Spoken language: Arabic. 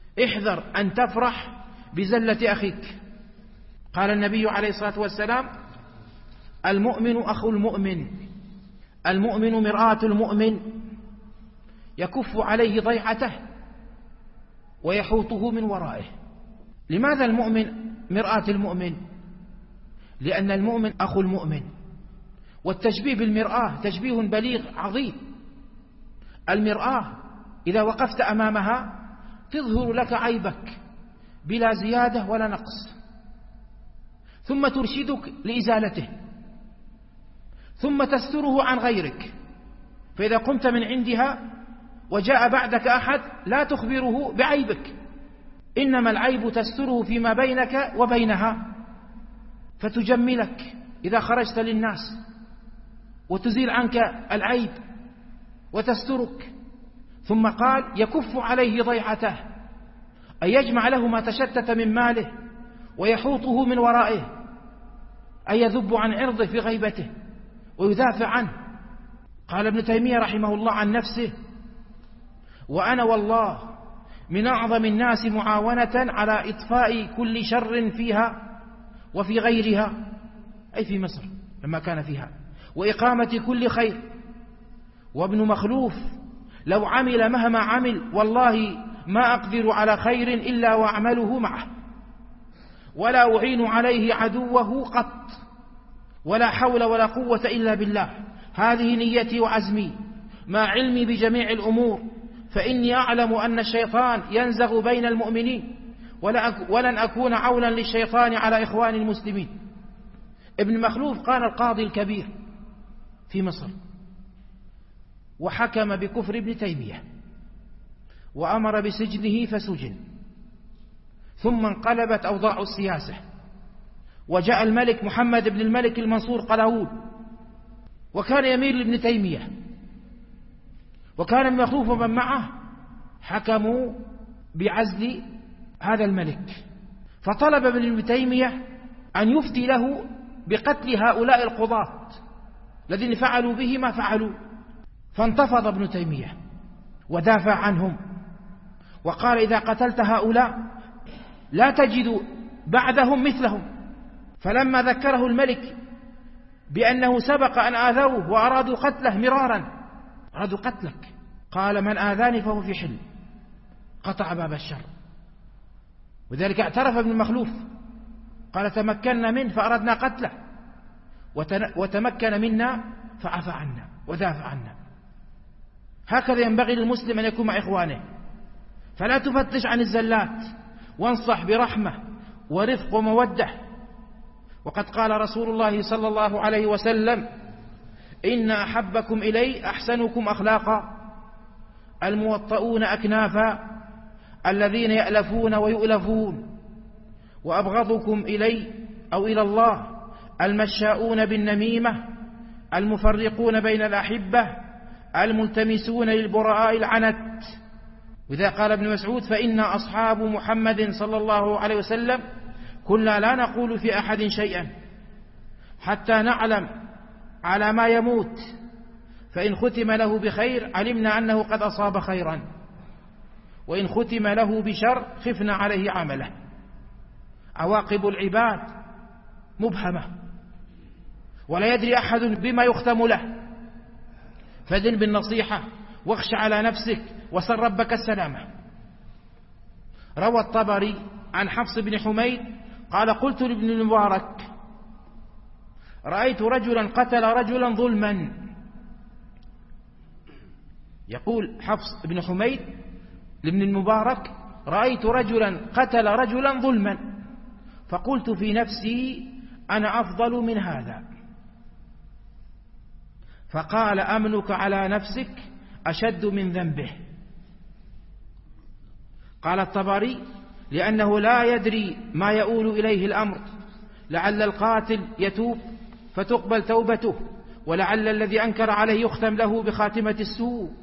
احذر أن تفرح بزلة أخيك. قال النبي عليه الصلاة والسلام: المؤمن أخو المؤمن، المؤمن مرآة المؤمن، يكف عليه ضيعته ويحوطه من ورائه. لماذا المؤمن مرآة المؤمن؟ لأن المؤمن أخو المؤمن. والتشبيه بالمرآة تشبيه بليغ عظيم. المرآة إذا وقفت أمامها تظهر لك عيبك بلا زيادة ولا نقص، ثم ترشدك لإزالته، ثم تستره عن غيرك. فإذا قمت من عندها وجاء بعدك أحد لا تخبره بعيبك، إنما العيب تستره فيما بينك وبينها، فتجملك إذا خرجت للناس وتزيل عنك العيب وتسترك. ثم قال: يكف عليه ضيعته، أي يجمع له ما تشتت من ماله ويحوطه من ورائه، أي يذب عن عرضه في غيبته ويدافع عنه. قال ابن تيمية رحمه الله عن نفسه: وأنا والله من أعظم الناس معاونة على إطفاء كل شر فيها وفي غيرها، أي في مصر لما كان فيها، وإقامة كل خير. وابن مخلوف لو عمل مهما عمل والله ما أقدر على خير إلا وأعمله معه، ولا أعين عليه عدوه قط، ولا حول ولا قوة إلا بالله. هذه نيتي وعزمي مع علمي بجميع الأمور، فإني أعلم أن الشيطان ينزغ بين المؤمنين، ولن أكون عونا للشيطان على إخوان المسلمين. ابن مخلوف قال القاضي الكبير في مصر، وحكم بكفر ابن تيمية وأمر بسجنه فسجن. ثم انقلبت أوضاع السياسة، وجاء الملك محمد بن الملك المنصور قلاوون، وكان يميل لابن تيمية، وكان ابن مخلوف ومن معه حكموا بعزل هذا الملك. فطلب من ابن تيمية أن يفتي له بقتل هؤلاء القضاة الذين فعلوا به ما فعلوا. فانتفض ابن تيمية ودافع عنهم وقال: إذا قتلت هؤلاء لا تجد بعدهم مثلهم. فلما ذكره الملك بأنه سبق أن آذوه وأرادوا قتله مرارا، أرادوا قتلك، قال: من آذاني فهو في حل، قطع باب الشر. وذلك اعترف ابن مخلوف، قال: تمكنا منه فأردنا قتله، وتمكن منا فعفى عنا ودافع عنا. هكذا ينبغي للمسلم أن يكون مع إخوانه، فلا تفتش عن الزلات، وانصح برحمة ورفق ومودة. وقد قال رسول الله صلى الله عليه وسلم: إن أحبكم إلي أحسنكم أخلاقا، الموطؤون أكنافا، الذين يألفون ويؤلفون. وأبغضكم إلي أو إلى الله المشاؤون بالنميمة، المفرقون بين الأحبة، الملتمسون للبراء العنت. وإذا قال ابن مسعود: فإن أصحاب محمد صلى الله عليه وسلم كنا لا نقول في أحد شيئا حتى نعلم على ما يموت، فإن ختم له بخير علمنا أنه قد أصاب خيرا، وإن ختم له بشر خفنا عليه عمله. عواقب العباد مبهمة، ولا يدري أحد بما يختم له، فدن بالنصيحة واخش على نفسك وسل ربك السلامة. روى الطبري عن حفص بن حميد قال: قلت لابن المبارك: رأيت رجلا قتل رجلا ظلما. يقول حفص بن حميد لابن المبارك: رأيت رجلا قتل رجلا ظلما، فقلت في نفسي: أنا أفضل من هذا. فقال: أمنك على نفسك أشد من ذنبه. قال الطبري: لأنه لا يدري ما يؤول إليه الأمر، لعل القاتل يتوب فتقبل توبته، ولعل الذي أنكر عليه يختم له بخاتمة السوء،